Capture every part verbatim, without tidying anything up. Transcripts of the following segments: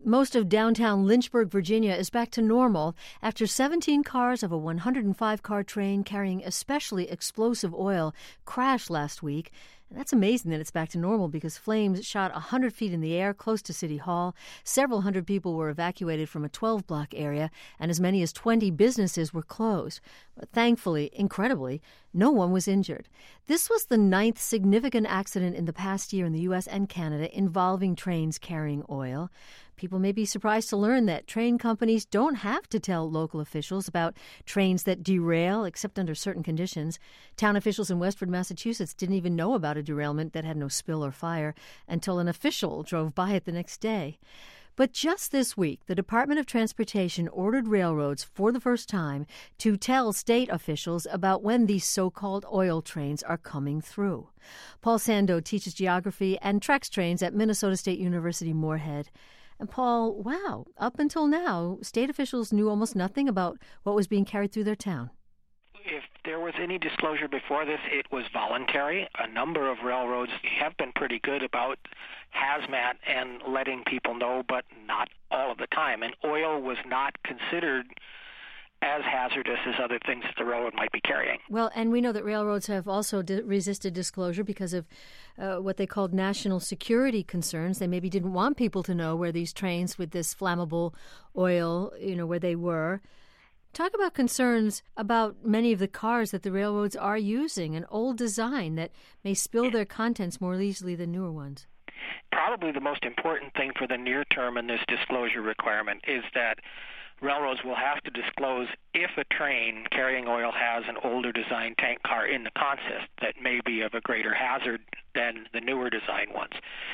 Most of downtown Lynchburg, Virginia is back to normal after seventeen cars of a one hundred five car train carrying especially explosive oil crashed last week. And that's amazing that it's back to normal because flames shot one hundred feet in the air close to City Hall. Several hundred people were evacuated from a twelve block area, and as many as twenty businesses were closed. But thankfully, incredibly, no one was injured. This was the ninth significant accident in the past year in the U S and Canada involving trains carrying oil. People may be surprised to learn that train companies don't have to tell local officials about trains that derail, except under certain conditions. Town officials in Westford, Massachusetts didn't even know about a derailment that had no spill or fire until an official drove by it the next day. But just this week, the Department of Transportation ordered railroads for the first time to tell state officials about when these so-called oil trains are coming through. Paul Sando teaches geography and tracks trains at Minnesota State University Moorhead. And Paul, wow, up until now, state officials knew almost nothing about what was being carried through their town. If there was any disclosure before this, it was voluntary. A number of railroads have been pretty good about hazmat and letting people know, but not all of the time. And oil was not considered as hazardous as other things that the railroad might be carrying. Well, and we know that railroads have also di- resisted disclosure because of uh, what they called national security concerns. They maybe didn't want people to know where these trains with this flammable oil, you know, where they were. Talk about concerns about many of the cars that the railroads are using, an old design that may spill their contents more easily than newer ones. Probably the most important thing for the near term in this disclosure requirement is that railroads will have to disclose if a train carrying oil has an older design tank car in the consist that may be of a greater hazard than the newer design ones.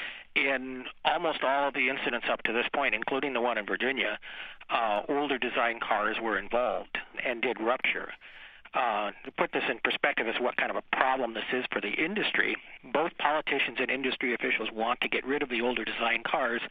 In almost all of the incidents up to this point, including the one in Virginia, uh, older design cars were involved and did rupture. Uh, to put this in perspective as what kind of a problem this is for the industry, both politicians and industry officials want to get rid of the older design cars,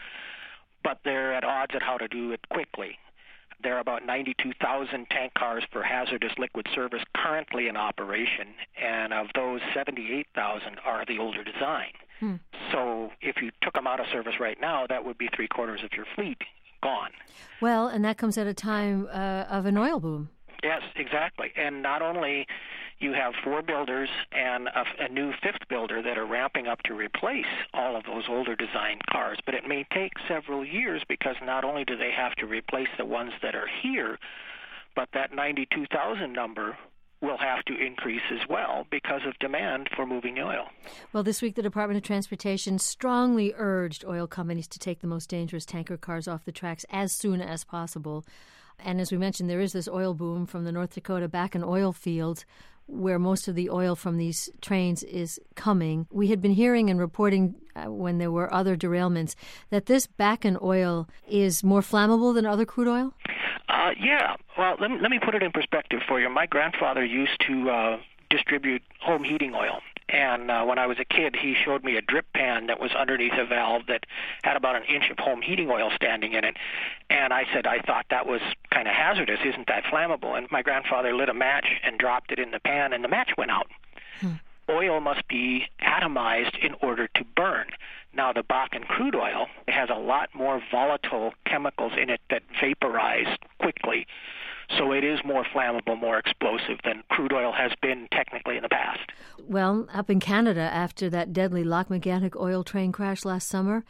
but they're at odds at how to do it quickly. There are about ninety-two thousand tank cars for hazardous liquid service currently in operation, and of those, seventy-eight thousand are the older design. Hmm. So if you took them out of service right now, that would be three-quarters of your fleet gone. Well, and that comes at a time uh, of an oil boom. Yes, exactly. And not only you have four builders and a, a new fifth builder that are ramping up to replace all of those older design cars, but it may take several years because not only do they have to replace the ones that are here, but that ninety-two thousand number will have to increase as well because of demand for moving oil. Well, this week the Department of Transportation strongly urged oil companies to take the most dangerous tanker cars off the tracks as soon as possible. And as we mentioned, there is this oil boom from the North Dakota Bakken oil fields where most of the oil from these trains is coming. We had been hearing and reporting uh, when there were other derailments that this Bakken oil is more flammable than other crude oil? Uh, yeah. Well, let me, let me put it in perspective for you. My grandfather used to uh, distribute home heating oil. And uh, when I was a kid, he showed me a drip pan that was underneath a valve that had about an inch of home heating oil standing in it. And I said, I thought that was kind of hazardous. Isn't that flammable? And my grandfather lit a match and dropped it in the pan, and the match went out. Hmm. Oil must be atomized in order to burn. Now, the Bakken crude oil has a lot more volatile chemicals in it that vaporize quickly. So it is more flammable, more explosive than crude oil has been technically in the past. Well, up in Canada, after that deadly Lac-Mégantic oil train crash last summer,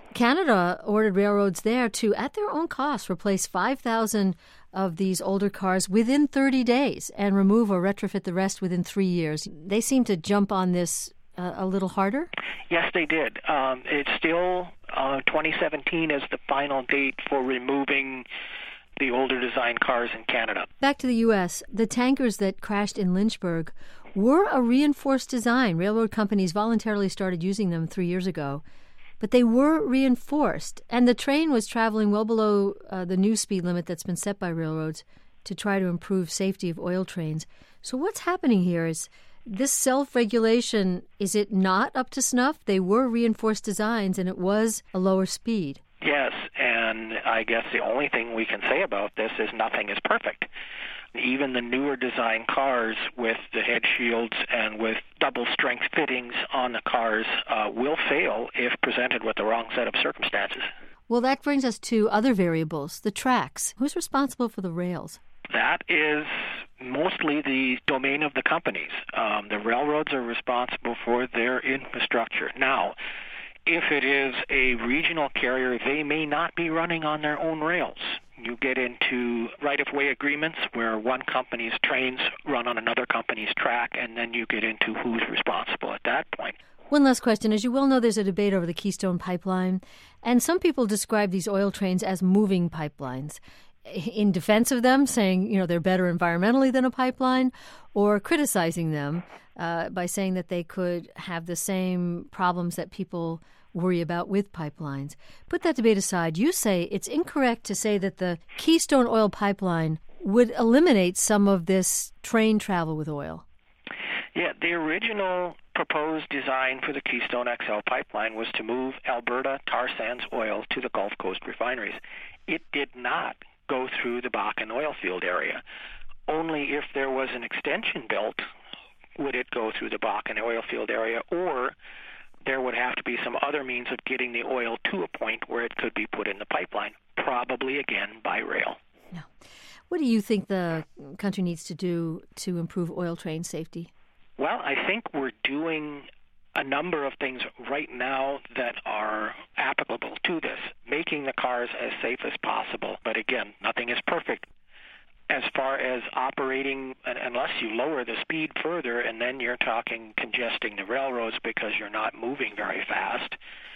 Canada ordered railroads there to, at their own cost, replace five thousand of these older cars within thirty days and remove or retrofit the rest within three years. They seem to jump on this uh, a little harder? Yes, they did. Um, it's still uh, twenty seventeen is the final date for removing the older design cars in Canada. Back to the U S, the tankers that crashed in Lynchburg were a reinforced design. Railroad companies voluntarily started using them three years ago. But they were reinforced, and the train was traveling well below uh, the new speed limit that's been set by railroads to try to improve safety of oil trains. So what's happening here is this self-regulation, is it not up to snuff? They were reinforced designs, and it was a lower speed. Yes, and I guess the only thing we can say about this is nothing is perfect. Even the newer design cars with the head shields and with double-strength fittings on the cars uh, will fail if presented with the wrong set of circumstances. Well, that brings us to other variables, the tracks. Who's responsible for the rails? That is mostly the domain of the companies. Um, the railroads are responsible for their infrastructure. Now, if it is a regional carrier, they may not be running on their own rails. You get into right-of-way agreements where one company's trains run on another company's track, and then you get into who's responsible at that point. One last question. As you well know, there's a debate over the Keystone Pipeline, and some people describe these oil trains as moving pipelines. In defense of them, saying, you know, they're better environmentally than a pipeline, or criticizing them uh, by saying that they could have the same problems that people worry about with pipelines. Put that debate aside. You say it's incorrect to say that the Keystone Oil Pipeline would eliminate some of this train travel with oil. Yeah, the original proposed design for the Keystone X L pipeline was to move Alberta tar sands oil to the Gulf Coast refineries. It did not go through the Bakken oil field area. Only if there was an extension built would it go through the Bakken oil field area, or there would have to be some other means of getting the oil to a point where it could be put in the pipeline, probably again by rail. No. What do you think the country needs to do to improve oil train safety? Well, I think we're doing a number of things right now that are applicable to this, making the cars as safe as possible. But again, nothing is perfect. As far as operating, unless you lower the speed further, and then you're talking congesting the railroads because you're not moving very fast,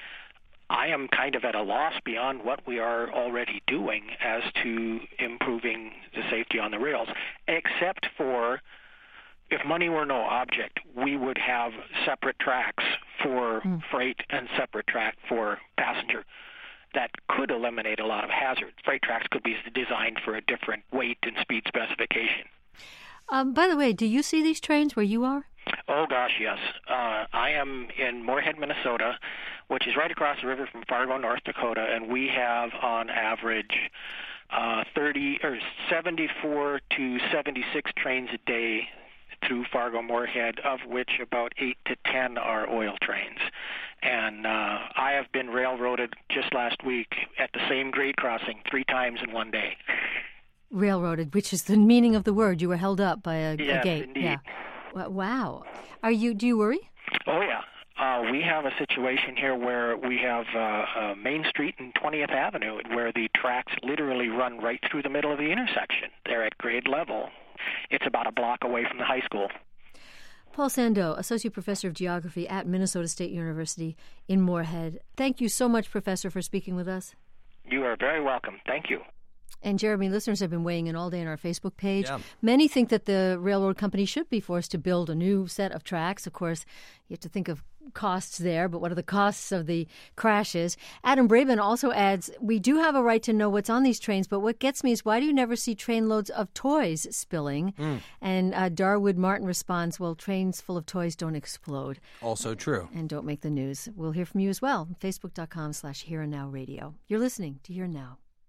I am kind of at a loss beyond what we are already doing as to improving the safety on the rails, except for, if money were no object, we would have separate tracks for mm. freight and separate track for passenger. That could eliminate a lot of hazards. Freight tracks could be designed for a different weight and speed specification. Um, by the way, do you see these trains where you are? Oh, gosh, yes. Uh, I am in Moorhead, Minnesota, which is right across the river from Fargo, North Dakota, and we have on average uh, thirty or seventy-four to seventy-six trains a day through Fargo-Moorhead, of which about eight to ten are oil trains. And uh, I have been railroaded just last week at the same grade crossing three times in one day. Railroaded, which is the meaning of the word. You were held up by a, yes, a gate. Indeed. Yeah. Wow. Are you? Do you worry? Oh, yeah. Uh, we have a situation here where we have uh, uh, Main Street and twentieth Avenue where the tracks literally run right through the middle of the intersection. They're at grade level. It's about a block away from the high school. Paul Sandeau, Associate Professor of Geography at Minnesota State University in Moorhead. Thank you so much, Professor, for speaking with us. You are very welcome. Thank you. And Jeremy, listeners have been weighing in all day on our Facebook page. Yeah. Many think that the railroad company should be forced to build a new set of tracks. Of course, you have to think of costs there, but what are the costs of the crashes? Adam Braben also adds, we do have a right to know what's on these trains, but what gets me is why do you never see trainloads of toys spilling? Mm. And uh, Darwood Martin responds, well, trains full of toys don't explode. Also true. And don't make the news. We'll hear from you as well. Facebook.com slash Here and Now Radio. You're listening to Here and Now.